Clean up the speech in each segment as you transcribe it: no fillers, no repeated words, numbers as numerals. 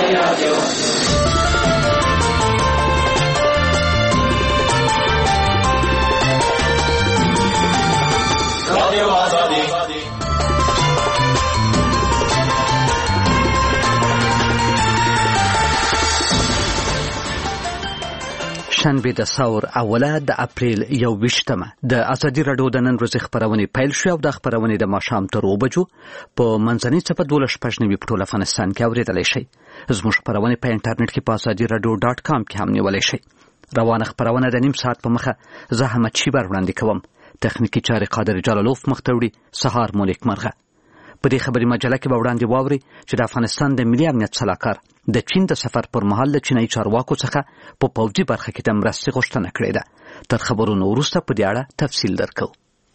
شنبه د ثور اوله د اپریل 21مه د ازادي راډیو د نن ورځې خبرونه پیل شو او د خبرونه د ماښام تر 2 بجو په منځنۍ صفحه 12 په ټول افغانستان کې اوریدلای شئ. زموږ خبرونه په انټرنیټ کې په azadi.radio.com کې هم نیولای شئ. روانه خبرونه د نیم ساعت په مخه زه احمد شیبر وړاندې کوم. تخنیکی چارې قادر جلالوف مختوړي سهار مولک مرغه. په دې خبري مجله کې به وړاندې واوري چې د افغانستان د ملي امنیت صلاحکار د چین د سفر پر مهال د چینایي چارواکو څخه په پوځي برخه کې د مرستې غوښتنه کړې ده. تر خبرونو وروسته په دې اړه تفصیل درکو.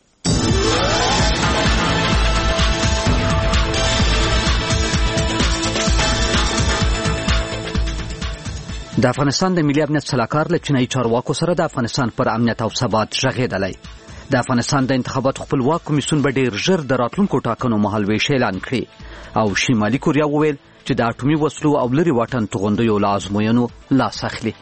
د افغانستان د ملي امنیت صلاحکار له چینایي چارواکو سره د افغانستان پر امنیت او ثبات غږېدلی. د افغانستان د انتخاباتو خپلواک کمیسیون به ډېر ژر د راتلونکو ټاکنو مهالویش اعلان کړي او شمالي کوریا وویل چې د اټومي وسلو او لري واټن توغندیو له ازموینو لاس اخلي.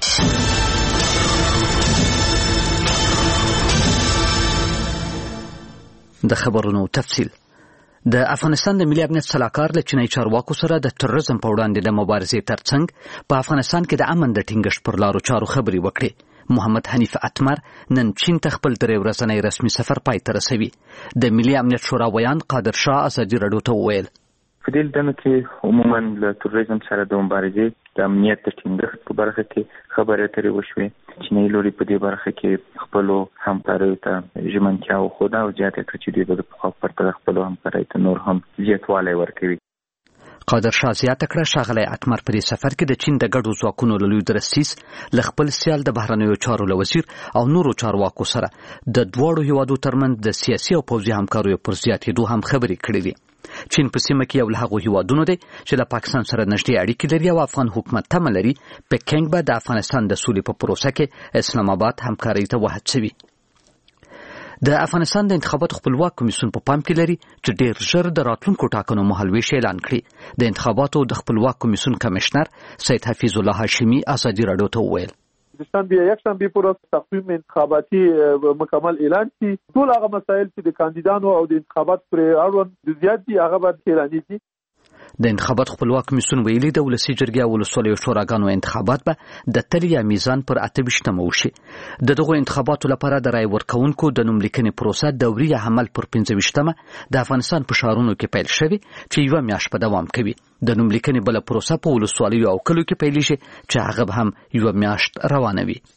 د خبرونو تفصیل. د افغانستان د ملي امنیت صلاحکار له چینایي چارواکو سره د تروریزم په وړاندې د مبارزې ترڅنګ په افغانستان کې د امن د ټینګښت پر لارو چارو خبرې وکړي. محمد حنیف اتمر نن چین ته خپل 3 ورځنی رسمي سفر پای ته رسوي. د ملي امنیت شورا ویان قادر شاه ازادي راډیو ته وویل په دې ډول کې عموما له تروریزم سره د مبارزې د امنیت د ټینګښت په برخه کې خبرې اترې وشوې. چینایي لوري په دې برخه کې خپلو همکاریو ته ژمنتیا وښوده او زیاته کړه چې دوی به د پخوا په پرتله خپلو همکاریو ته نور هم زیاتوالی ورکوي. قادر شاه زیاته کړه ښاغلی اتمر په دې سفر کې د چین د ګډو ځواکونو له لوی درسیس له خپل سیال د بهرنیو چارو له وزیر او نورو چارواکو سره د دواړو هیوادو ترمنځ د سیاسي او پوځي همکاریو پر زیاتېدو هم خبرې کړې دي. چین په سیمه کې یو له هغو هیوادونو دی چې له پاکستان سره نږدې اړیکې لري او افغان حکومت تمه لري پکینګ به د افغانستان د سولې په پروسه کې اسلام آباد همکارۍ ته وهڅوي. د افغانستان د انتخاباتو خپلواک کمیسیون په پام کې لري چې ډېر ژر د راتلونکو ټاکنو مهالویش اعلان کړي. د انتخاباتو د خپلواک کمیسیون کمشنر سید حفیظ الله هاشمی ازادي راډیو ته وویل یکشنبه پر تقویم انتخاباتی مکمل اعلان کی. ټول هغه مسایل چې د کاندیدانو او د انتخابات پر اړوند جزئیات دي هغه باید اعلان شي. د انتخابات خپلواک کمیسیون ویلي د ولسي جرګې او ولسوالیو شوراګانو انتخابات به د تل یا میزان پر 28مه وشي. د دغو انتخاباتو لپاره د رای ورکونکو د نوملیکنې پروسه دوري عمل پر 25مه د افغانستان په ښارونو کې پیل شوی چې یوه میاشت په دوام کوي. د نوملیکنې بله پروسه په ولسوالیو او کلیو کې پیلیږي چې هغه به هم یوه میاشت روانه وي.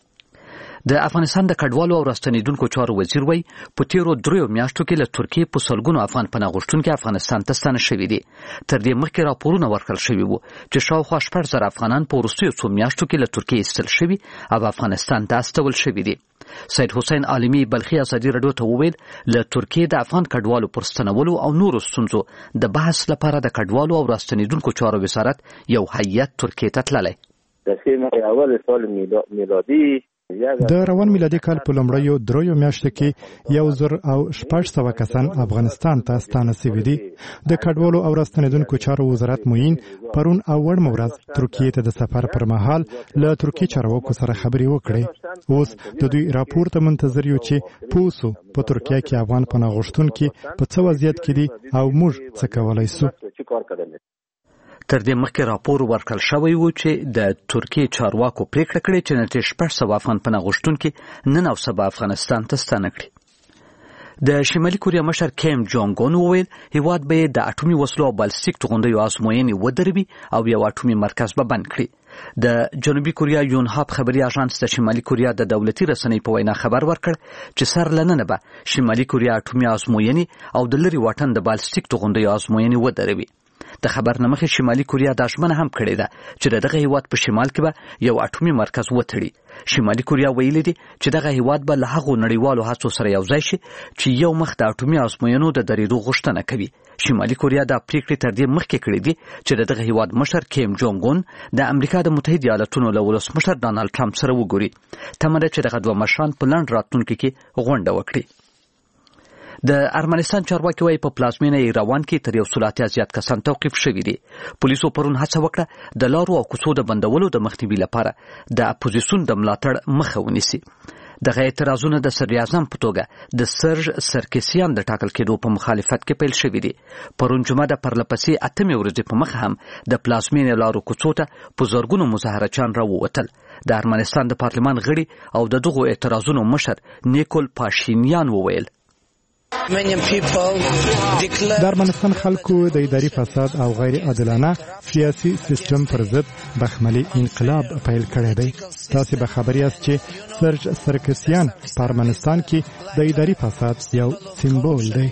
د افغانستان د کډوالو او راستنیدونکو چارو وزیر وایي په تیرو 3 میاشتو کې له ترکیې په سلګونو افغان پناه غوښتونکي افغانستان ته ستانه شوي دي. تر دې مخکې راپورونه ورکړل شوي وو چې شاوخوا 6,000 افغانان په وروستیو 2 میاشتو کې له ترکیې ایستل شوي او افغانستان ته استول شوي دي. سید حسین عالمي بلخي ازادي راډیو ته وویل له ترکیې د افغان کډوالو پر ستنولو او نورو ستونزو د بحث لپاره د کډوالو او راستنیدونکو چارو وزارت یو هیئت ترکیې ته تللی. د سیمه اول سال میلادي د روان میلادي کال په لومړیو 3 میاشتو کې 1,600 کسان افغانستان ته ستانه شوي دي. د کډوالو او راستنیدونکو چارو وزارت موین پرون او وړ ورځ ترکیې ته د سفر پر مهال له ترکیې چارواکو سره خبرې وکړې. اوس د دوی راپور ته منتظر یو چې پوسو په ترکیه کې افغان پناه غوښتونکي په څه وضعیت کې دي او موږ څه کولای شو. تر دې مخکې راپور ورکړل شوی و چې د ترکیې چارواکو پریکړه کړې چې نږدې 600 افغان پناه غوښتونکي نن او سبا افغانستان ته ستانه کړي. د شمالي کوریا مشر کیم جونګ اون وویل هیواد به د اټومي وسلو او بالستیک توغندیو ازموینې ودروي او یو اټومي مرکز به بند کړي. د جنوبي کوریا یونهاب خبري اژانس د شمالي کوریا د دولتي رسنۍ په وینا خبر ورکړ چې سر لننه به شمالي کوریا اټومي ازموینې او د لري واټن د بالستیک توغندیو ازموینې ودروي. د خبر نه مخکې شمالي کوریا دا ژمنه هم کړې ده چې دغه هیواد په شمال کې به یو اټومي مرکز وتړي. شمالي کوریا ویلي دي چې دغه هیواد به له هغو نړیوالو هڅو سره یو ځای شي چې یو مخ د اټومي ازموینو د درېدو غوښتنه کوي. شمالي کوریا دا پریکړې تر دې مخکې کړې دي چې دغه هیواد مشر کیم جونګ اون د امریکا د متحده ایالاتونو له ولسمشر ډانلډ ټرمپ سره وګوري. تمه ده چې دغه دوه مشران په لنډ راتلونکي کې غونډه وکړي. د ارمنستان چارواکي وايي په پلازمینه ایروان کې تر 100 زیات کسان توقیف شوي دي. پولیسو پرون هڅه وکړه د لارو او کوڅو د بندولو د مخنیوي لپاره د اپوزیسیون د ملاتړ مخه ونیسي. دغه اعتراضونه د صدر اعظم په توګه د سرج سرکسیان د ټاکل کېدو په مخالفت کې پیل شوي دي. پرون جمعه د پرلپسې 8 ورځې په مخه هم د پلازمینه لارو کوڅو ته په زرګونو مظاهرچیان راووتل. د ارمنستان د پارلمان غړي او د دغو اعتراضونو مشر نیکول پاشینیان وویل د ارمنستان خلکو د اداري فساد او غیر عادلانه سیاسي سیستم پر ضد بخملي انقلاب پیل کړی دی. تاسو به خبر یاست چې سرج سرکسیان په ارمنستان کې د اداري فساد یو سمبول دی.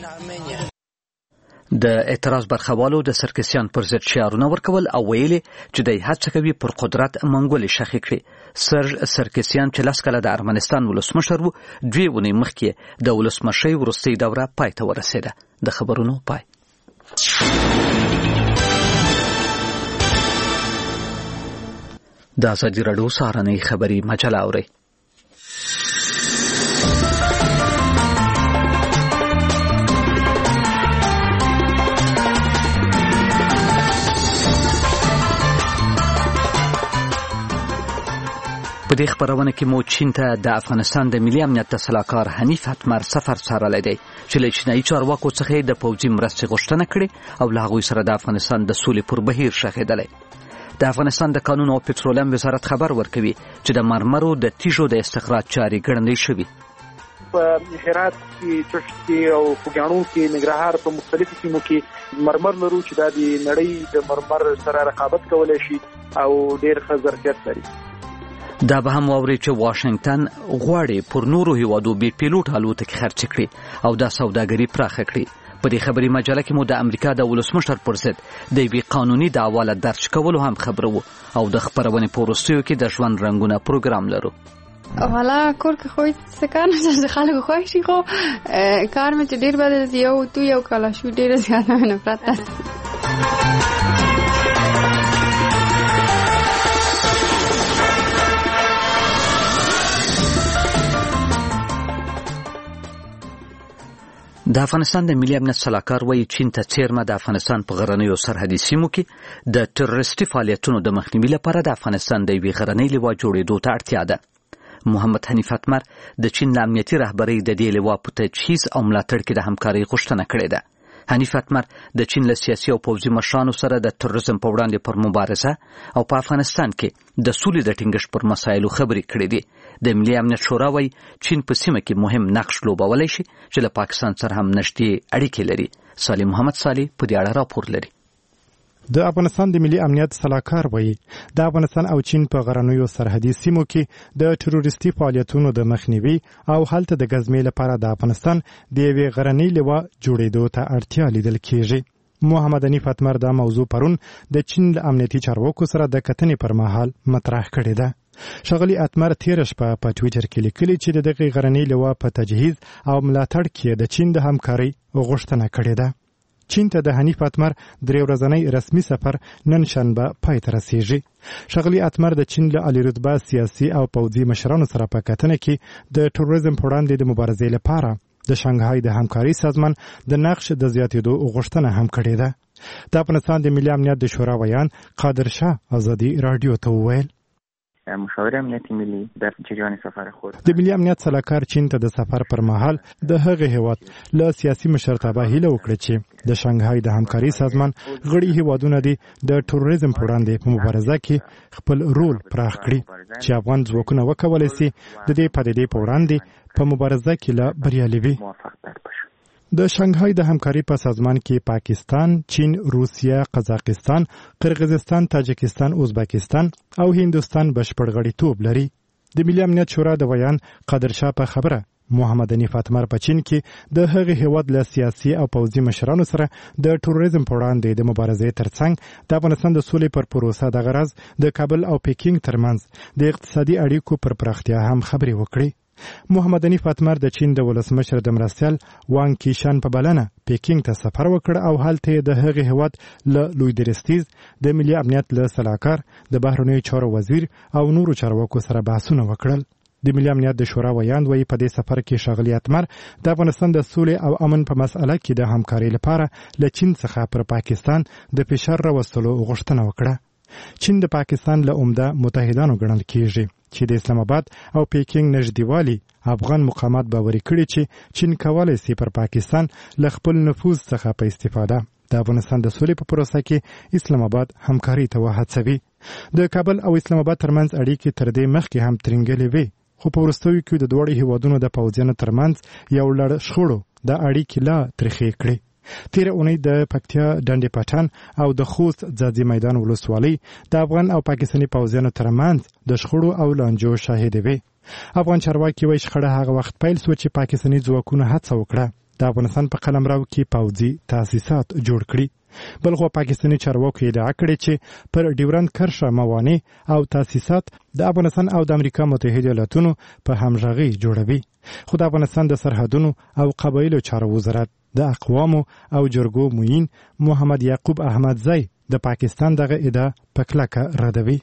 د اعتراض برخوالو د سرکسیان پر ضد شعارونه ورکول او ویلي چې د هڅه کوي پر قدرت منګولې شخې کړي. سرج سرکسیان چې لاس کله د ارمنستان ولسمشر وو 2 ونې مخکې د ولسمشۍ وروستۍ دوره پای ته ورسېده. د خبرونو پای. د ازادي راډیو سهارنۍ خبري مجله اورئ. په دې خبرونه کې مو چین ته د افغانستان د ملي امنیت سلاکار حنیف اتمر سفر څارلی دی چې له چینایي چارواکو څخه د پوځي مرستې غوښتنه کړې او له هغوی سره د افغانستان د سولې پر بهیر شخېدلی. د افغانستان د قانون او پټرولیم وزارت خبر ورکوي چې د مرمرو د تیږو د استخراج چارې ګړندۍ شوي. په هرات کې چشتي او خوږیاڼو کې ننګرهار په مختلفو سیمو کې مرمر لرو چې دا د نړۍ د مرمر سره رقابت کولی شي او ډېر ښه ظرفیت لري. دا به هم واوري چې واشنگټن غواړي پر نورو هیوادو بي پیلوټ الوتکې خرڅ کړي او دا سوداګري پراخه کړي. په دې خبري مجله کې مو د امریکا د ولسمشر پر ضد د یوې قانوني دعوا درج کولو هم خبره وو او د خبرونې په وروستیو کې د ژوند رنګونه پروګرام لرو. حالا کور کې خو څه کار نشته، خلکو خوښ شي، خو کار مې چې ډېر بد دی. یو کاله شو ډېره زیاته نفرت ده. د افغانستان د ملي امنیت سلاکار وايي چین ته څیرمه د افغانستان په غرنیو سرحدي سیمو کې د تروریستي فعالیتونو د مخنیوي لپاره د افغانستان د یوې غرنۍ لوا جوړېدو ته اړتیا ده. محمد حنیف اتمر د چین د امنیتي رهبرۍ د دې لوا په تجهیز او ملاتړ کې د همکارۍ غوښتنه کړې ده. حنیف اتمر د چین له سیاسي او پوځي مشرانو سره د تروریزم په وړاندې پر مبارزه او په افغانستان کې د سولې د ټینګښت پر مسایلو خبرې کړې دي. د ملي امنیت شورا وايي چین په سیمه کې مهم نقش لوبولی شي چې له پاکستان سره هم نږدې اړیکې لري. صالح محمد صالح په دې اړه راپور لري. د افغانستان د ملي امنیت سلاکار وایي د افغانستان او چین په غرنیو سرحدي سیمو کې د تروریستي فعالیتونو د مخنیوي او هلته د ګزمې لپاره د افغانستان د یوې غرنۍ لوا جوړېدو ته اړتیا لیدل کېږي. محمد حنیف اتمر دا موضوع پرون د چین له امنیتي چارواکو سره د کتنې پر مهال مطرح کړې ده. ښاغلي اتمر تېره شپه په ټویټر کې لیکلي چې د دغې غرنۍ لوا په تجهیز او ملاتړ کې د چین د همکارۍ غوښتنه کړې ده. چین ته د حنیف اتمر 3 ورځنی رسمي سفر نن شنبه پای ته رسیږي. ښاغلي اتمر د چین له عالی رتبه سیاسي او پوځي مشرانو سره په کتنه کې د تروریزم په وړاندې د مبارزې لپاره د شانګهای د همکارۍ سازمان د نقش د زیاتېدو غوښتنه هم کړې ده. د افغانستان د ملي امنیت د شورا ویان قادر شاه ازادي رادیو ته وویل مشاور امنیتي ملي در جریان سفر خود د ملي امنیت سلاکار چین ته د سفر پر مهال د هغه هیواد له سیاسي مشرتابه هیله وکړه چې د شانګهای د همکارۍ سازمان غړي هیوادونه د تروریزم په وړاندې په مبارزه کې خپل رول پراخ کړي چې افغان ځواکونه وکولای شي د دې پدیدې په وړاندې په مبارزه کې لا بریالي وي. د شانګهای د همکارۍ په سازمان کې پاکستان، چین، روسیه، قزاقستان، قرغیزستان، تاجکستان، ازبکستان او هندوستان بشپړ غړیتوب لري. د ملي امنیت شورا د ویان قادر شاه په خبره محمد حنیف اتمر په چین کې د هغه هیواد له سیاسي او پوځي مشرانو سره د تروریزم په وړاندې د مبارزې ترڅنګ د افغانستان د سولې پر پروسه د غرض د کابل او پیکینګ ترمنځ د اقتصادي اړیکو پر پراختیا هم خبرې وکړي. محمد حنیف اتمر د چین د ولسمشر د مرستیال وانګ کیشان په بلنه پیکینګ ته سفر وکړ او هلته د هغه هیواد له لوی درستیز د ملي امنیت له سلاکار د بهرنیو چارو وزیر او نورو چارواکو سره بحثونه وکړل. د ملي امنیت د شورا ویاند وایي په دې سفر کې ښاغلي اتمر د افغانستان د سولې او امن په مسأله کې د همکارۍ لپاره له چین څخه پر پاکستان د فشار راوستلو غوښتنه وکړه. چین د پاکستان له عمده متحدانو ګڼل کیږي چې د اسلام آباد او پیکینګ نږدېوالي افغان مقامات باوري کړي چې چین کولی شي پر پاکستان له خپل نفوذ څخه په استفاده د افغانستان د سولې په پروسه کې اسلام آباد همکاري ته وهڅوي. د کابل او اسلام آباد ترمنځ اړیکې تر دې مخکې هم ترنګلې وې، خو په وروستیو کې د دواړو هیوادونو د پوځیانو ترمنځ یو لړ شخړو د اړیکې لا ترخې کړې. تیره اونۍ د پکتیا ډنډې پټان او د خوست ځاځي میدان ولسوالۍ د افغان او پاکستاني پوځیانو ترمنځ د شخړو او لانجو شاهد وي. افغان چارواکي وایي شخړه هغه وخت پیل شو چې پاکستاني ځواکونو هڅه وکړه د افغانستان په قلمرو کې پوځي تاسیسات جوړ کړي. بلخو پاکستاني چارواکو ادعا کړې چې پر ډیورند کرښه موانع او تاسیسات د افغانستان او د امریکا متحده ایالاتونو په همغږي جوړوي. خو د افغانستان د سرحدونو او قبایلو چارو وزارت د اقوامو او جرګو معین محمد یعقوب احمدزی د پاکستان دغه ادعا په کلکه ردوي.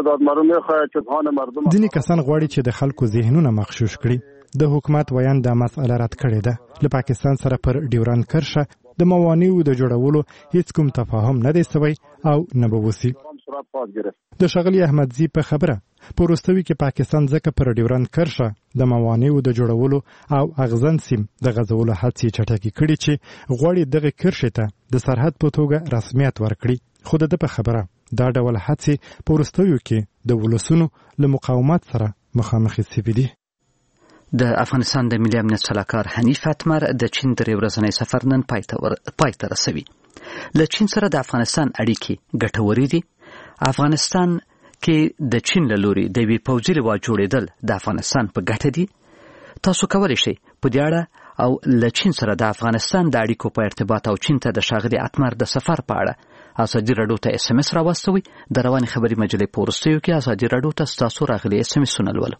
ځینې کسان غواړي چې د خلکو ذهنونه مغشوش کړي. د حکومت ویان د مسأله رد کړې ده. له پاکستان سره پر ډیورند کرښه د موانعو د جوړولو هیڅ کوم تفاهم نه دی شوی او نه به وشي. د ښاغلي احمدزي په خبره په وروستیو کې پاکستان ځکه پر ډیورند کرښه د موانعو د جوړولو او اغزن سیم د غځولو هڅې چټکې کړي چې غواړي دغه کرښې ته د سرحد په توګه رسمیت ورکړي. خو د په خبره دا ډول هڅې په وروستیو کې د ولسونو له مقاومت سره مخامخ شوي دي. د افغانستان د ملي امنیت سلاکار حنیف اتمر د چین درې ورځنی سفر نن پای ته رسوي. له چین سره د افغانستان اړیکې ګټورې دي. افغانستان کې د چین له لوري د یوې پوځي لوا جوړېدل د افغانستان په ګټه دي. تاسو کولی شئ په دې اړه او له چین سره د افغانستان د اړیکو په ارتباط او چین ته د ښاغلي اتمر د سفر په اړه ازادي راډیو ته SMS راواستوئ. د روانې خبري مجلې په وروستیو کې ازادي راډیو ته ستاسو راغلي SMS-ونه لولو.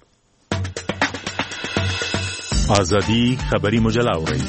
ازادي خبري مجله اورئ.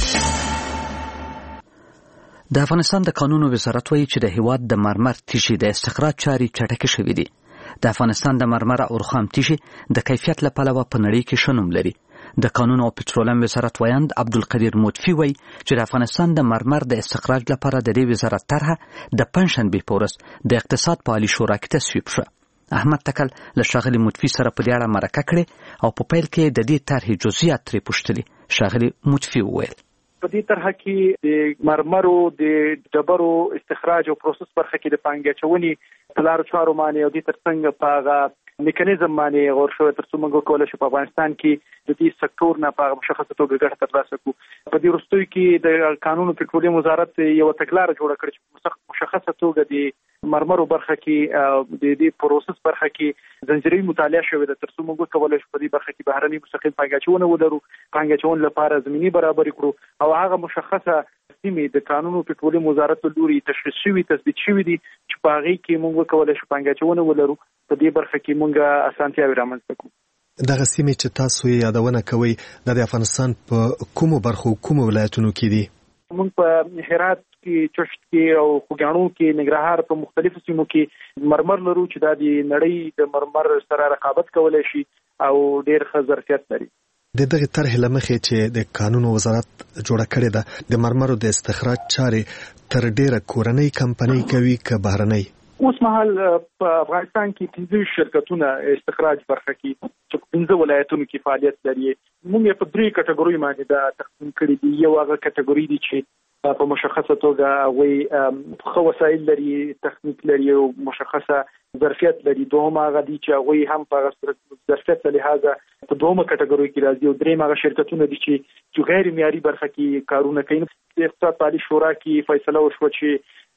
د افغانستان د قانونو وزارت وایي چې د هیواد د مرمر تیږې د استخراج چارې چټکې شوې دي. د افغانستان د مرمر او رخام تیږې د کیفیت له پلوه په نړۍ کې ښه نوم لري. د قانون او پټرولیم وزارت ویاند عبدالقدیر مطفي وایي چې د افغانستان د مرمر د استخراج لپاره د دې وزارت طرحه د پنجشنبې په ورځ د اقتصاد په عالي شورا کې تصویب شوه. احمد تکل له ښاغلي مطفي سره په دې اړه مرکه کړې او په پیل کې د دې طرحې جزئیات ترې پوښتلي. ښاغلي مطفي وویل په دې طرحه کې د مرمرو د ډبرو استخراج او پروسس برخه کې د پانګې اچونې په لارو چارو باندې او د ترڅنګ په هغه میکانیزم باندې غور شوی تر څو موږ وکولای شو په افغانستان کې د دې سکتور نه په مشخصه توګه ګټه ترلاسه کړو. په دې وروستیو کې د قانون او پټرولیم وزارت یو تګلاره جوړه کړې چې مشخصه توګه د مرمرو برخه کې د دې پروسس برخه کې زنجیري مطالعه شوې ده تر څو موږ وکولای شو په دې برخه کې بهرني مستقل پانګه اچونه ولرو، پانګه اچون لپاره زمینی برابر کړو او هغه مشخصه سیمې د قانون او پټرولیم وزارت لوري تشخیص شوی تثبیت شوی دي چې په هغه کې موږ وکولای شو پانګه اچونه ولرو. په دې برخه کې موږ اسانتیاوې رامنځته کړو. دغه سیمې چې تاسو یې یادونه کوئ د افغانستان په کومو برخو کومو ولایتونو کې دي؟ موږ په هرات کې، چشت کې او خوږیاڼو کې، ننګرهار په مختلفو سیمو کې مرمر لرو چې دا د نړۍ د مرمر سره رقابت کولای شي او ډېر ښه ظرفیت لري. د دغه طرحې له مخې چې د قانون وزارت جوړه کړې ده د مرمرو د استخراج چارې تر ډېره کورنۍ کمپنۍ کوي که بهرنۍ؟ اوس مهال په افغانستان کې 15 شرکتونه استخراج برخه کې چې 15 ولایتونو کې فعالیت لري. موږ په 3 کټګوري باندې دا تقسیم کړی دي. یو هغه کټګوري دي چې په مشخصه توګه وي خو وسایل لري، تخنیک لري او مشخصه ظرفیت لري. دوهم هغه دي چې وي هم په ظرفیت له لحاظه په دومره کټګوري کې راځي. او دریم هغه شرکتونه دي چې غیر معیاري برخه کې کارونه کوي. د اقتصاد عالی شورا کې فیصله وشوه چې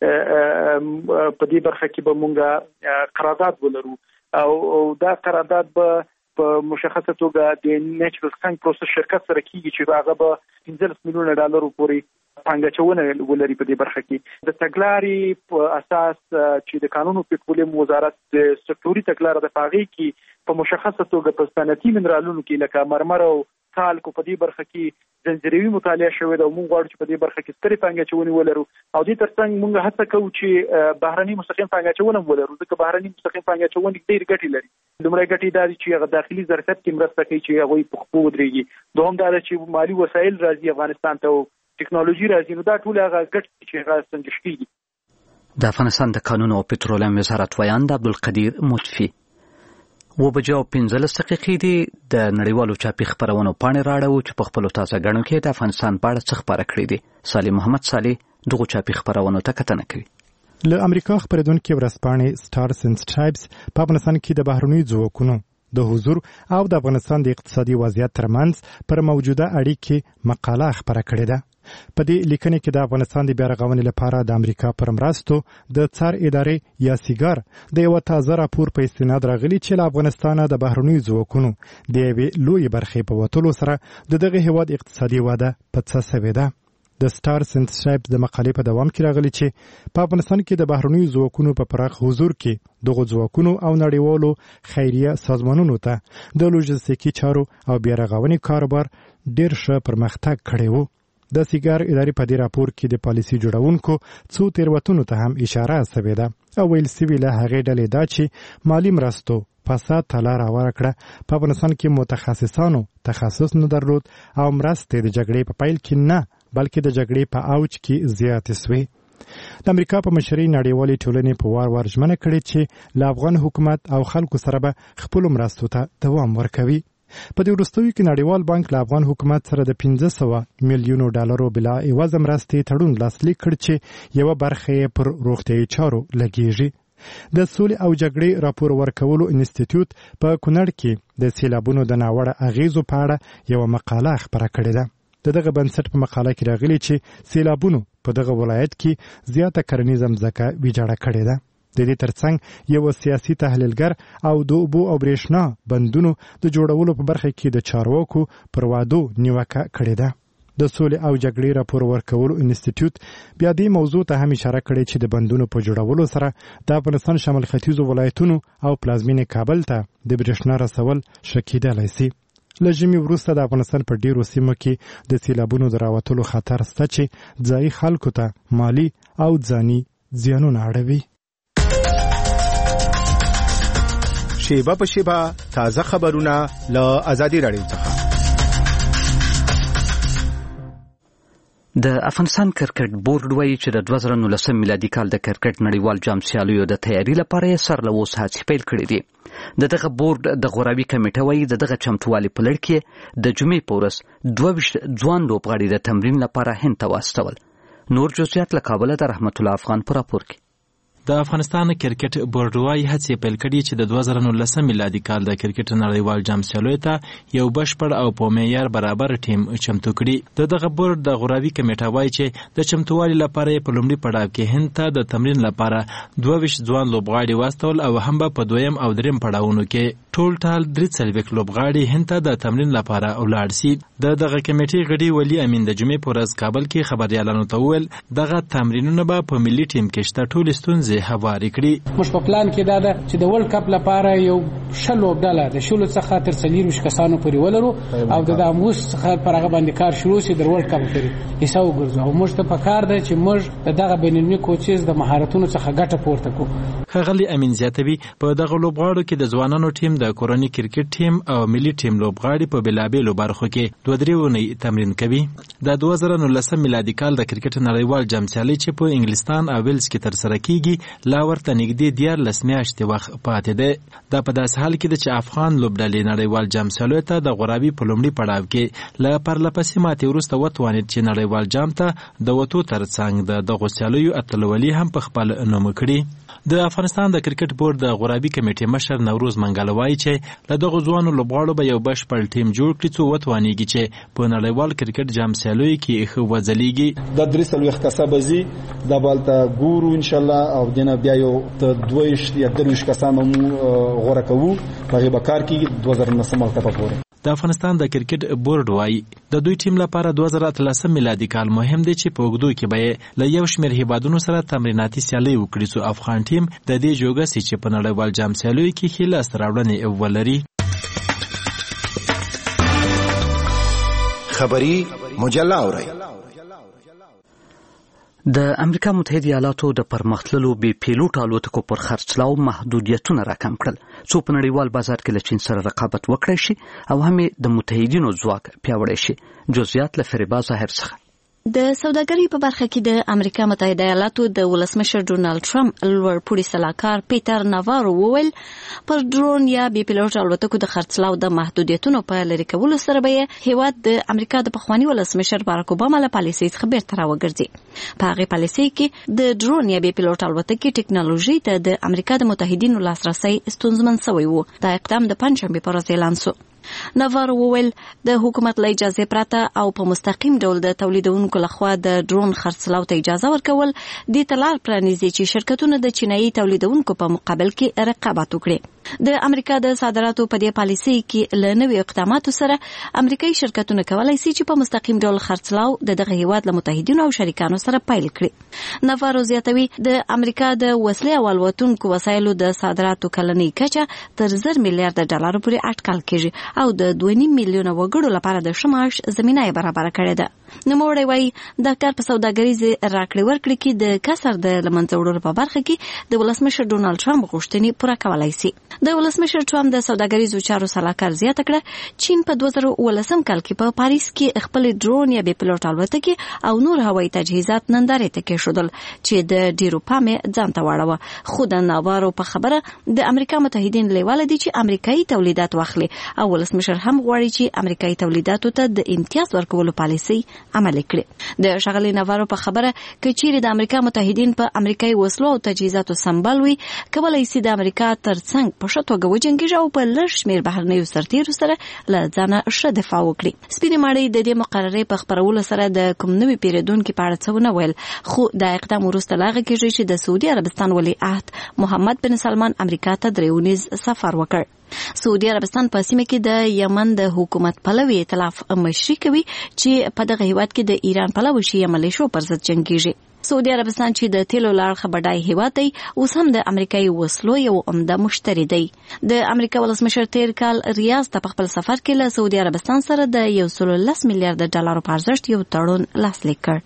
په دې برخه کې به مونږه قرارداد ولرو او دا قرارداد به په مشخصه توګه د نیچرل سکانګ پروسس شرکت سره کیږي چې هغه به 15 میلیون ډالر پورې پانګه اچونه ولري په دې برخه کې. د تګلارې په اساس چې د قانون او پټرولیم وزارت د سکتوري تګلارې د پاغي کې په مشخصه توګه په صنعتي منرالونو کې لکه مرمر او تالک په دې برخه کې زنجیروي مطالعه شوې ده او موږ غواړو چې په دې برخه کې سترې پانګې اچونې ولرو او دې ترڅنګ موږ هڅه کوو چې بهرني مستقیم پانګې اچونه ولرو ځکه بهرني مستقیم پانګې اچونه ډېرې ګټې لري. لومړی ګټې دا دي چې هغه داخلي ظرفیت کې مرسته کوي چې هغوی په خپو ودرېږي. دوهم دا ده چې مالي وسایل راځي افغانستان ته او ټکنالوژي راځي نو دا ټول هغه ګټې چې هغه سنجش کېږي. د افغانستان د کانونو او پټرولیم وزارت ویاند عبدالقدیر مطفي 15:15 دي د نړیوالو چاپي خبرونو پاڼې راړو چې په خپل تازه غړنو کې د افغانستان په اړه څه خبره کړې دي. صالح محمد صالح دغه چاپي خبرونو ته کتنه کوي. له امریکا خبرېدونکو ورځپاڼې سټارز اند سټرایپس په افغانستان کې د بهرنیو ځواکونو د حضور او د افغانستان د اقتصادي وضعیت ترمنځ پر موجوده اړیکې مقاله خبره کړې ده. په دې لیکنه کې د افغانستان د بیا رغونې لپاره د امریکا پر مرستو د څار ادارې یا سیګار د یو تازه راپور په استناد راغلي چې له افغانستان د بهرنیو ځواکونو د یوې لوی برخې په وتلو سره د دغه هیواد اقتصادي وده په څه سوې ده. د سټارز اند سټرایپس د مقالې په دوام کې راغلي چې په افغانستان کې د بهرنیو ځواکونو په پراخ حضور کې دغه ځواکونو او نړیوالو خیریه سازمانونو ته د لوژستیکي چارو او بیا رغونې کاروبار ډېر ښه پرمختګ کړی و. د سیګار ادارې په دې راپور کې د پالیسي جوړونکو څو تیروتنو ته هم اشاره شوې ده او ویل سوي له هغې ډلې دا چې مالي مرستو فساد ته لاره ورکړه. په افغانستان کې متخصصانو تخصص نه درلود او مرستې د جګړې په پیل کې نه بلکې د جګړې په اوج کې زیاتې سوې. د امریکا په مشرۍ نړیوالې ټولنې په وار ژمنه کړې چې له افغان حکومت او خلکو سره به خپلو مرستو ته دوام ورکوي. په دې وروستیو کې نړیوال بانک له افغان حکومت سره د 500 میلیونو ډالرو بلا عوض مرستې تړون لاسلیک کړ چې یوه برخه یې پر روغتیايي چارو لګیږي. د سولې او جګړې راپور ورکولو انسټیټیوټ په کونړ کې د سیلابونو د ناوړه اغیزو په اړه یوه مقاله خپره کړې ده. دغه بنسټ په مقاله کې راغلي چې سیلابونو په دغه ولایت کې زیاته کرنیزه مځکه ویجاړه کړې ده. د دې ترڅنګ یو سیاسي تحلیلګر او د اوبو او برېښنا بندونو د جوړولو په برخه کې د چارواکو پر وعدو نیوکه کړې ده. د سولې او جګړې راپور ورکولو انسټیټیوټ بیا دې موضوع ته هم اشاره کړې چې د بندونو په جوړولو سره د افغانستان شمال ختیځو ولایتونو او پلازمینې کابل ته د برېښنا رسول ښه کېدلی سي. له ژمي وروسته د افغانستان په ډیرو سیمو کې د سیلابونو د راوتلو خطر شته چې ځایي خلکو ته مالی او ځاني زیانونه اړوي. شیبه په شیبه تازه خبرونه له آزادي رادیو څخه. د افغانستان کرکټ بورډ وایي چې د 2019 میلادي کال د کرکټ نړیوال جام سیالیو د تیاری لپاره یې سر له اوسه هڅې پیل کړې دي. دغه بورډ د غوراوي کمیټه وایي دغه چمتووالي په لړ کې د جمعې په ورځ 22 ځوان لوبغاړي د تمرین لپاره هند ته واستول. نور جزئیات له کابل د رحمت الله افغان په راپور کې. د افغانستان کرکټ بورډ وايي هڅې پیل کړي چې د 2019 میلادي کال د کرکټ نړیوال جام سیالیو ته یو بشپړ او په معیار برابر ټیم چمتو کړي. دغه بورډ د غوراوي کمیټه وايي چې د چمتووالي لپاره په لومړي پړاو کې هند ته د تمرین لپاره 22 ځوان لوبغاړي واستول او هم په دویم او دریم پړاوونو کې ټول ټال 43 لوبغاړي هند ته د تمرین لپاره ولاړ سي. دغه کمیټې غړي ولی امین د جمعې په ورځ کابل کې خبريالانو ته وویل دغه تمرینونه به په ملي ټیم کې شته ټول ستونزې هواري کړي. موږ په پلان کې دا ده چې د ورلد کپ لپاره یو شلو ډله د شلو څخه تر 40 کسانو پورې ولرو او د اموس څخه پر هغه باندې کار شروع شي د ورلد کپ پورې حساب وګرځو او موږ ته پکار ده چې موږ دغه بینالمللي کوچز د مهارتونو څخه ګټه پورته کوو. خغلی امین زیاتوي په دغه لوبغاړو کې د ځوانانو ټیم د کورنۍ کرکټ ټیم او ملي ټیم لوبغاړي په بلابېلو برخو کې 2-3 ونې تمرین کوي. د 2019 میلادي کال د کرکټ نړیوال جام سیالي چې په انګلستان او ویلز کې تر سره کیږي لا ورته نږدې 14 میاشتې وخت پاتې ده. دا په داسې حال کې چې افغان لوبډلې نړیوال جام سیالیو ته د غوراوي په لومړي پړاو کې له پرلپسې ماتې وروسته وتوانید چې نړیوال جام ته د وتو ترڅنګ د دغو سیالیو اتلولي هم په خپل نوم کړي. د افغانستان د کرکټ بورډ د غوراوي کمیټې مشر نوروز منګل وایي چې له دغو ځوانو لوبغاړو به یو بشپړ ټیم جوړ کړي څو وتوانیږي چې په نړیوال کرکټ جام سیالیو کې ښه وځلیږي. د 3 کسه بزي د بالته ګورو ان شاء الله او دنه بیا یو ته 22 یا 23 کسانو غوړه کوو په غیبه کار کې 2019 ملکه پورې. د افغانستان د کرکټ بورډ وايي د دوی ټیم لپاره 2013 میلادي کال مهم دی چې په اوږدو کې به له یو شمېر هیوادونو سره تمریناتي سیالۍ وکړي څو افغان ټیم د دې جوګه سي چې په نړیوال جام سیالیو کې ښې لاسته راوړنې ولري. خبری مجله اورئ. د امریکا متحده ایالاتو د پرمختللو بي پیلوټ الوتکو پر خرڅلاو محدودیتونه راکم کړل څو په نړیوال بازار کې له چین سره رقابت وکړي شي او هم د متحدینو ځواک پیاوړی شي. جزئیات له فریبا ظاهر څخه. د سوداګرۍ په برخه کې د امریکا متحده ایالاتو د ولسمشر ډونالد ټرمپ لوړپوړي سلاکار پیټر ناوارو وویل پر ډرون یا بي پیلوټ الوتکو د خرڅلاو د محدودیتونو په لرې کولو سره به هیواد د امریکا د پخوانی ولسمشر باراک اوباما له پالیسۍ څخه بیرته راوګرځي. په هغه پالیسۍ کې د ډرون یا بي پیلوټ الوتکې ټکنالوژي ته د امریکا د متحدینو لاسرسي ستونزمن شوی وو. دا اقدام د پنځشنبه پر ورځ اعلان شو. ناوارو وویل د حکومت له اجازه پرته او په مستقیم ډول د تولیدونکو لخوا د ډرون خرڅلاو ته اجازه ورکول د تلار پرانیزي چې شرکتونه د چینایي تولیدونکو په مقابل کې رقابت وکړي. د امریکا د صادراتو په دې پالیسۍ کې له نوې اقداماتو سره امریکایي شرکتونه کولای شي چې په مستقیم ډول خرڅلاو د دغه هیواد له متحدینو او شریکانو سره پیل کړي. ناوارو زیاتوي د امریکا د وسلې او الوتونکو وسایلو د صادراتو کلنۍ کچه تر 1,000 میلیارډ ډالر پورې اټکل کېږي او د 2.5 میلیونه وګړو لپاره د شماش زمينه برابر کړې ده. نوموړی وایي دا کار په سوداګریزې راکړې ورکړې کې د کسر د لمنځه وړلو په برخه کې د ولسمشر ډونالد ټرمپ غوښتنې پوره کولای شي. د ولسمشر ټرمپ د سوداګریزو چارو سلاکار زیاته کړه چین په 2018 کال کې په پاریس کې خپل ډرون یا بي پیلوټ الوتکې او نور هوایي تجهیزات نندارې ته کېښودل چې د ډیرو پام ځان ته واړوه. خو د ناوارو په خبره د امریکا متحدین لیواله دي چې امریکایي تولیدات واخلي او ولسمشر هم غواړي چې امریکایي تولیداتو ته د امتیاز ورکولو پالیسۍ عملي کړي. د ښاغلي ناوارو په خبره کې چیرې د امریکا متحدین په امریکایي وسلو او تجهیزاتو سمبال وي کولای شي د امریکا ترڅنګ په ښه توګه وجنګېږي او په لږ شمېر بهرنیو سرتیرو سره له ځانه ښه دفاع وکړي. سپینې ماڼۍ د دې مقررې په خپرولو سره د کوم نوي پیرودونکي په اړه څه ونه ویل خو دا اقدام وروسته له هغه کېږي چې د سعودي عربستان ولیعهد محمد بن سلمان امریکا ته 3 اونیز سفر وکړ. سعودي عربستان په سیمه کې د یمن د حکومت پلوي ائتلاف مشري کوي چې په دغه هیواد کې د ایران پلوي شیعه ملیشو پر ضد جنګیږي. سعودي عربستان چې د تیلو لاړخه بډای هیواد دی اوس هم د امریکایي وسلو یو عمده مشتری دی. د امریکا ولسمشر تیر کال ریاض ته په خپل سفر کې له سعودي عربستان سره د 110 میلیارډ ډالر په ارزښت یو تړون لاسلیک کړ.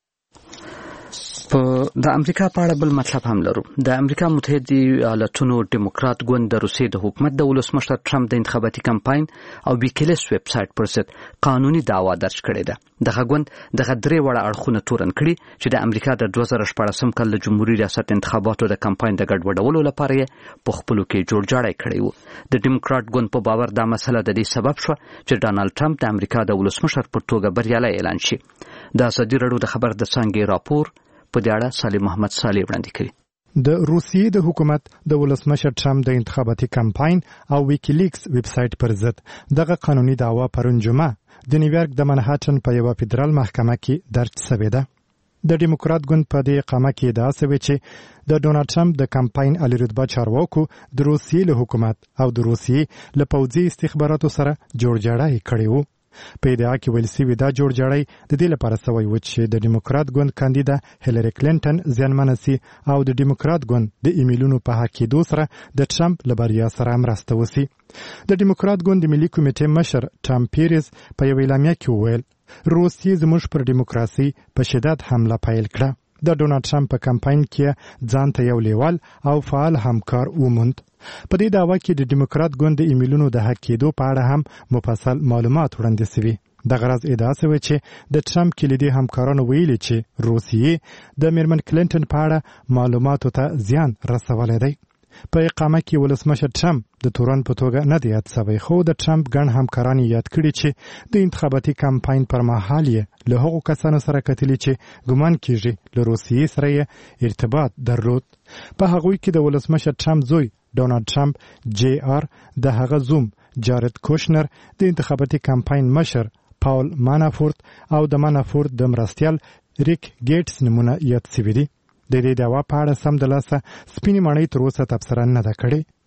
د امریکا په اړه بل مطلب هم لرو. د امریکا متحده ایالاتونو ډیموکرات ګوند د روسیې د حکومت د ولسمشر ټرمپ د انتخاباتي کمپاین او ویکیلیکس ویب سایټ پر ضد قانوني دعوا درج کړې ده. دغه ګوند دغه 3 وړه اړخونه تورن کړي چې د امریکا د 2014 کال د جمهوریت ریاست انتخاباتو د کمپاین د ګډوډولو لپاره په خپلو کې جوړجاړی کړی وو. د ډیموکرات ګوند په باور دا مسله د دې سبب شو چې ډانلډ ټرمپ د امریکا د ولسمشر په توګه بریالی اعلان شي. د ازادي راډیو د خبر د څانګې راپور په دې اړه سالم محمد صالح وړاندې کوي. د روسیې د حکومت د ولسمشر ټرمپ د انتخاباتي کمپاین او ویکیلیکس ویب سایټ پر ضد دغه قانوني دعوا پرون جمعه د نیویارک د منهاټن په یو فدرال محکمه کې درج شوې ده. د ډیموکرات ګوند په دې اقامه کې ادعا شوې چې د ډونالډ ټرمپ د کمپاین عالی رتبه چارواکو د روسیې له حکومت او د روسیې له پوځي استخباراتو سره جوړجاړی کړی وو. په ادعا کې ویل شوی دا جوړجاړی د دې لپاره شوی و چې د ډیموکرات ګوند کاندیدا هیلری کلینټن زیانمن شي او د ډیموکرات ګوند د ایمیلونو په حق کې سره د ټرمپ له بریا سره مرسته وسی. د ډیموکرات ګوند د ملي کمیټې مشر ټام پیرز په یو اعلامیه کې وویل روسیې زموږ پر ډیموکراسي په شدت حمله پیل کړه. د ډونالډ ټرمپ په کمپاین کې ځان ته یو لیوال او فعال همکار وموند. په دې دعوا کې د ډیموکرات ګوند د ایمیلونو د حق کېدو په اړه هم مفصل معلومات وړاندې شوي. د غرض ادعا شوې چې د ټرمپ کلیدي همکارانو ویلي چې روسیې د میرمن کلینټن په اړه معلوماتو ته زیان رسولی دی. په اقامه کې ولسمشر ټرمپ د تورن په توګه نه دی یاد شوی خو د ټرمپ ګڼ همکاران یاد کړي چې د انتخاباتي کمپاین پر مهال یې له هغو کسانو سره کتلي چې ګمان کېږي له روسیې سره یې ارتباط درلود. په هغوی کې د ولسمشر ټرمپ زوی ډونالډ ټرمپ جی آر د هغه زوم جارد کوشنر د انتخاباتي کمپاین مشر پاول مانافورت او د مانافورت د مرستیال ریک ګیټس نمونه یاد شوي دي. د دې دعوا په اړه سم د لاسه سپینې ماڼۍ تر اوسه تبصره نه ده کړې.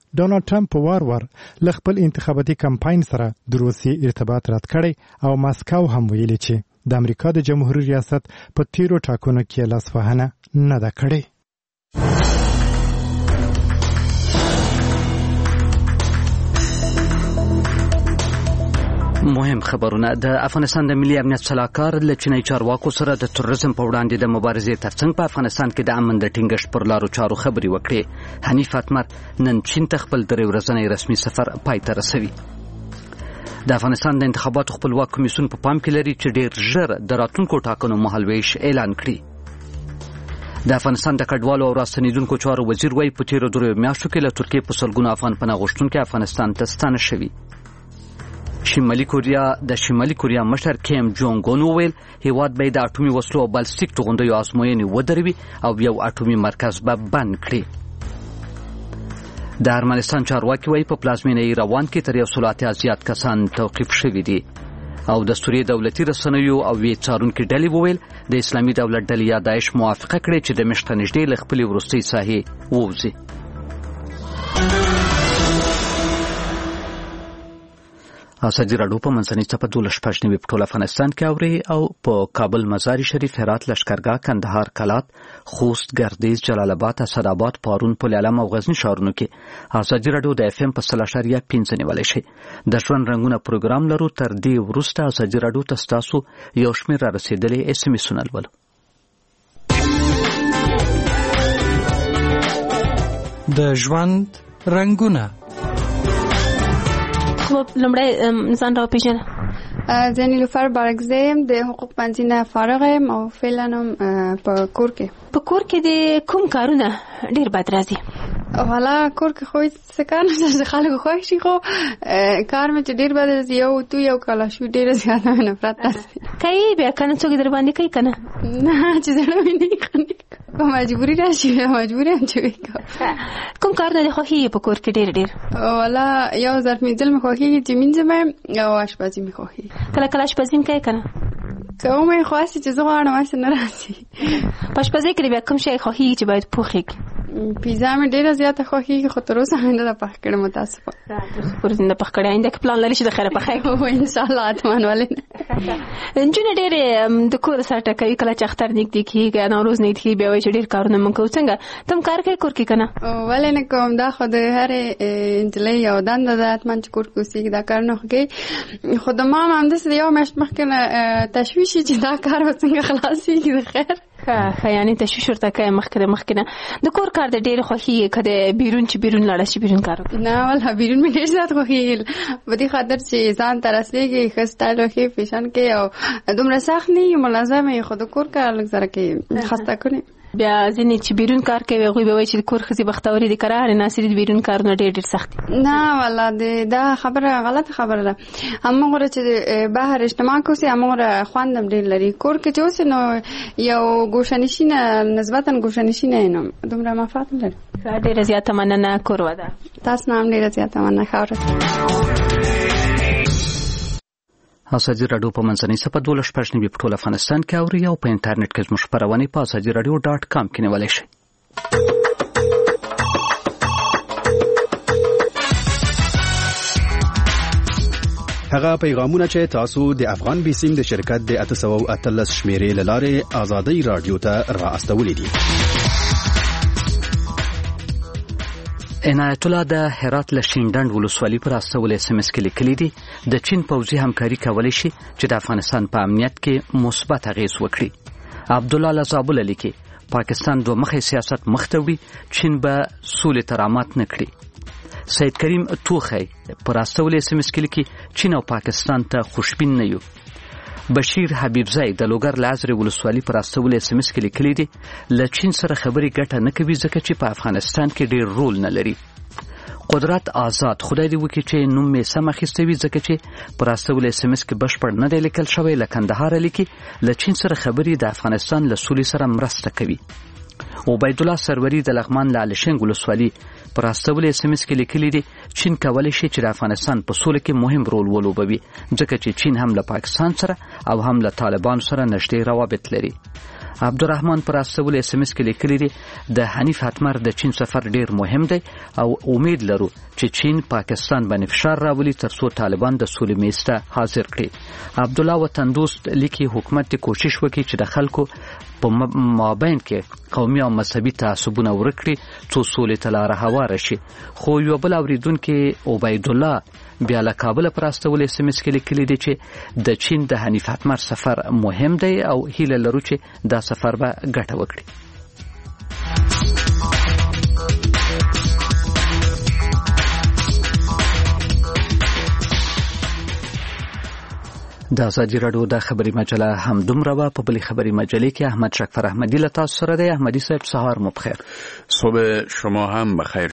ډونالد ټرمپ وار ل خپل انتخاباتي کمپاین سره د روسیې ارتباط رد کړي او ماسکو هم ویلي چې د امریکا د جمهوریت ریاست په تیرو ټاکنو کې لاسوهنه نه ده کړې. مهم خبرونه. د افغانستان د ملي امنیت صلاحکار له چیني چارواکو سره د تروریزم په وړاندې د مبارزې ترڅنګ په افغانستان کې د امن د ټینګښت پر لارو چارو خبرې وکړې. حنیف اتمر نن چین ته خپل 3 ورځنی رسمي سفر پای ته رسوي. د افغانستان د انتخاباتو خپلواک کمیسیون په پام کې لري چې ډېر ژر د راتلونکو ټاکنو مهالویش اعلان کړي. د افغانستان د کډوالو او راستنیدونکو چارو وزیر وايي په تیرو 3 میاشتو کې له ترکیې په سلګونو افغان پناه غوښتونکي افغانستان ته ستانه شوي. شمالي کوریا مشر کیم جونګ اون وویل هیواد به د اټومي وسلو او بالستیک توغندیو ازموینې ودروي او یو اټومي مرکز به بند کړي. د ارمنستان چارواکي وايي په پلازمینه ایروان کې تر 100 زیات کسان توقیف شوي دي او د سوریې دولتي رسنیو او وی څارونکو ډلې وویل د اسلامي دولت ډلې یا داعش موافقه کړې چې د مشت نږدې له خپل ورستۍ ساحې ووځي. اساجي راډیو په منځنۍ صفه 12 په ټول افغانستان کې اوري او په کابل، مزار شریف، هرات، لشکرګاه، کندهار، کلات، خوست، ګردیز، جلال آباد، اسداباد، پارون، پل علم او غزنی ښارونو کې اساجي راډیو د FM په 3.5 نیولای شي. د ژوند رنگونه پروګرام لرو. تر دې وروسته اساجي راډیو تاسو یو شمېر را رسیدلې SMS ولولو. د ژوند رنگونه. لمړی ځان را وپېژنه. زه نیلوفر بارګزی یم، د حقوق پوهنځي نه فارغ یم او فعلا هم په کور کې. په کور کې د کوم کارونه ډېر بد راځي؟ والا کور کې خو څه کار نشته چې خلکو خوښ شي، خو کار مې چې ډېر بد راځي یو کاله شو ډېره زیاته مې نفرت راځي. کوي بیا کنه څوک در باندې کوي کنه نه چې زړه مې نه خني په مجبوري راشي، مجبوري هم چې وکړم. کوم کار نه خوښي په کور کې ډېر؟ والا یو ظرف مینځل مې خوښي چې مینځم او اشپزي مې خوښي. کله اشپزي کوي کنه کومه خواسي چې زه غواړم واسه نه راځي. په اشپزي کې بیا کوم شی خوښي چې باید پوښي؟ پیزا مې ډیره زیاته خوښي، خو تر اوسه نه ده پخ کړم. متاسفه پرځنده پخ کړی انده کې پلان لري چې د خیره پخای او ان شاء الله اتمن ولې انجن ډېر د کور سره کوي. کله چې اختر نږدې کیږي نوروز نږدې کیږي بیا وایي چې ډېر کارونه مونږ کوو. څنګه تم کار کوي کور کې کنه؟ ولې نه کوم، دا خو د هر انجلۍ یو دنده ده اتمن چې کور کې اوسېږي دا کار نه کوي. خو د مام هم داسې یو میاشت مخکې تشویش چې دا کار به څنګه خلاصېږي. د خیر یعنی تشویش ورته کوي مخکې د کور کار د ډېر خوښي کده بیرون چې بیرون لاړ شي بیرون کار نه ولا بیرون مې ډېر زیات خوښي په دې خاطر چې ځان ته رسېږي ښه سټایل وکړي فیشن کې او دومره سخت نه ملازم یې خو د کور کار لږ زره کې خسته کړي. بیا ځینې چې بیرون کار کوي هغوی به وایي چې د کور ښځې بختورې دي که راغلې ناصري د بیرون کارونه ډېر سخت دي. نه والله دا خبره غلطه خبره ده. هماغومره چې د بهر اجتماع کې اوسې هماغومره خوند هم ډېر لري. کور کې چې اوسې نو یو ګوښهنشینه نسبتا ګوښهنشینه یم دومره منفعت لري. ډېره زیاته مننه کور وده. تاسو نه هم ډېره زیاته مننه. ښه ورځ. اساجي راډیو په منځنۍ صفه 12 په ټول افغانستان کې اوري او په انټرنیټ کې زموږ خپرونه په asajiradyo.com کې نیولای شئ. هغه پیغامونه چې تاسو د افغان بیسیم د شرکت د 813 شمیرې لاره آزادۍ رادیو ته را استولې دي. عنایت الله د هرات له شینډنډ ولسوالۍ پر استول SMS کې لیکلي دي د چین پوځي همکاري کولی شي چې د افغانستان په امنیت کې مثبت اغیز وکړي. عبد الله لزابل لیکي پاکستان دوه مخې سیاست مختوي، چین به سولې ترامات نه کړي. سید کریم توخی پر استول SMS کې لیکي چین او پاکستان ته خوشبین نه یو. بشیر حبیبزی د لوګر لازري ولسوالۍ پر استول SMS کې لیکلي دي له چین سره خبرې ګټه نه کوي ځکه چې په افغانستان کې ډېر رول نه لري. قدرت آزاد خدای دې وکړي چې نوم مې سم اخیستی وي ځکه چې پر استول SMS کې بشپړ نه دی لیکل شوی. له کندهار لیکي له چین سره خبرې د افغانستان له سولې سره مرسته کوي. عبید الله سروری د لغمان له علشنګ ولسوالۍ پر استول SMS کې لیکلي دي چین کولی شي چې د افغانستان په سوله کې مهم رول ولوبوي ځکه چې چین هم له پاکستان سره او هم له طالبان سره نږدې روابط لري. عبدالرحمن پر استول اس ام اس کې لیکلی دی د حنیف حتمر د چین سفر ډیر مهم دی او امید لرو چې چین پاکستان باندې فشار راولي ترڅو طالبان د سولې میز ته حاضر کړي. عبدالله وطن دوست لیکي حکومت کوشش وکړي چې د خلکو په مابین کې قومي او مذهبي تعصبونه ورکړي څو سولې ته لاره هواره شي. خو یو بل اوریدونکو عبید الله بیا له کابل پر استول اس ام اس کې لیکلی دی چې د چین د حنیف حتمر سفر مهم دی او هیله لرو چې دا سفر به ګټه وکړي. د ازادي راډیو د خبري مجله هم دومره وه. په بلې خبري مجلې کې احمد شکفر احمدي له تاسو سره دی. احمدي صاحب سهار مو بخیر. صبح شما هم بخیر